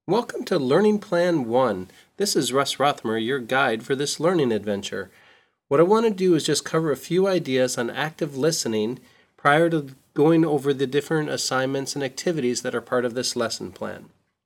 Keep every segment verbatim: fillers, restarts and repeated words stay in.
Welcome to Learning Plan one. This is Russ Rothmer, your guide for this learning adventure. What I want to do is just cover a few ideas on active listening prior to going over the different assignments and activities that are part of this lesson plan.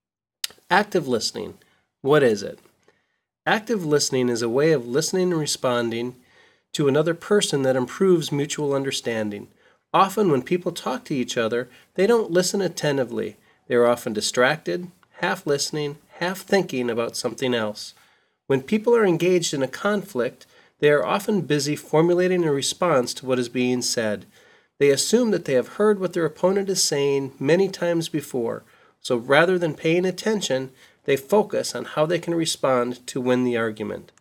Active listening, what is it? Active listening is a way of listening and responding to another person that improves mutual understanding. Often when people talk to each other, they don't listen attentively. They are often distracted, half listening, half thinking about something else. When people are engaged in a conflict, they are often busy formulating a response to what is being said. They assume that they have heard what their opponent is saying many times before, so rather than paying attention, they focus on how they can respond to win the argument.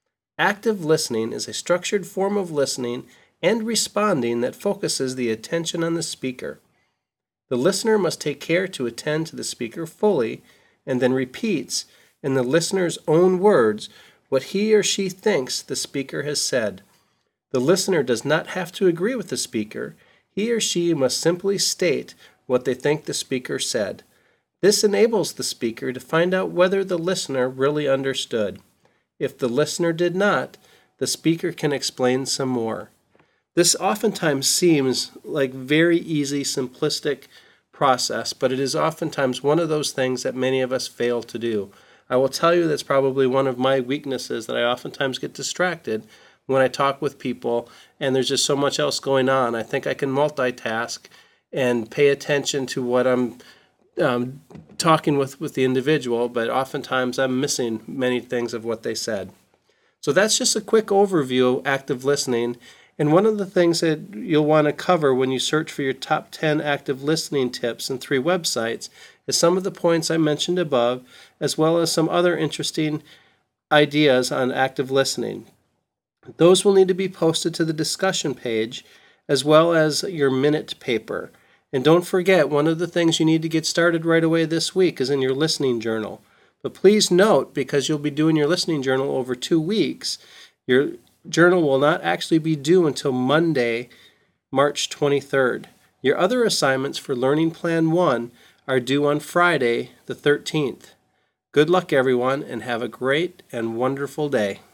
Active listening is a structured form of listening and responding that focuses the attention on the speaker. The listener must take care to attend to the speaker fully and then repeats in the listener's own words what he or she thinks the speaker has said. The listener does not have to agree with the speaker. He or she must simply state what they think the speaker said. This enables the speaker to find out whether the listener really understood. If the listener did not, the speaker can explain some more. This oftentimes seems like very easy, simplistic process, but it is oftentimes one of those things that many of us fail to do. I will tell you that's probably one of my weaknesses, that I oftentimes get distracted when I talk with people and there's just so much else going on. I think I can multitask and pay attention to what I'm um, talking with, with the individual, but oftentimes I'm missing many things of what they said. So that's just a quick overview of active listening. And one of the things that you'll want to cover when you search for your top ten active listening tips in three websites is some of the points I mentioned above, as well as some other interesting ideas on active listening. Those will need to be posted to the discussion page, as well as your minute paper. And don't forget, one of the things you need to get started right away this week is in your listening journal. But please note, because you'll be doing your listening journal over two weeks, your journal will not actually be due until Monday, March twenty-third. Your other assignments for Learning Plan one are due on Friday, the thirteenth. Good luck, everyone, and have a great and wonderful day.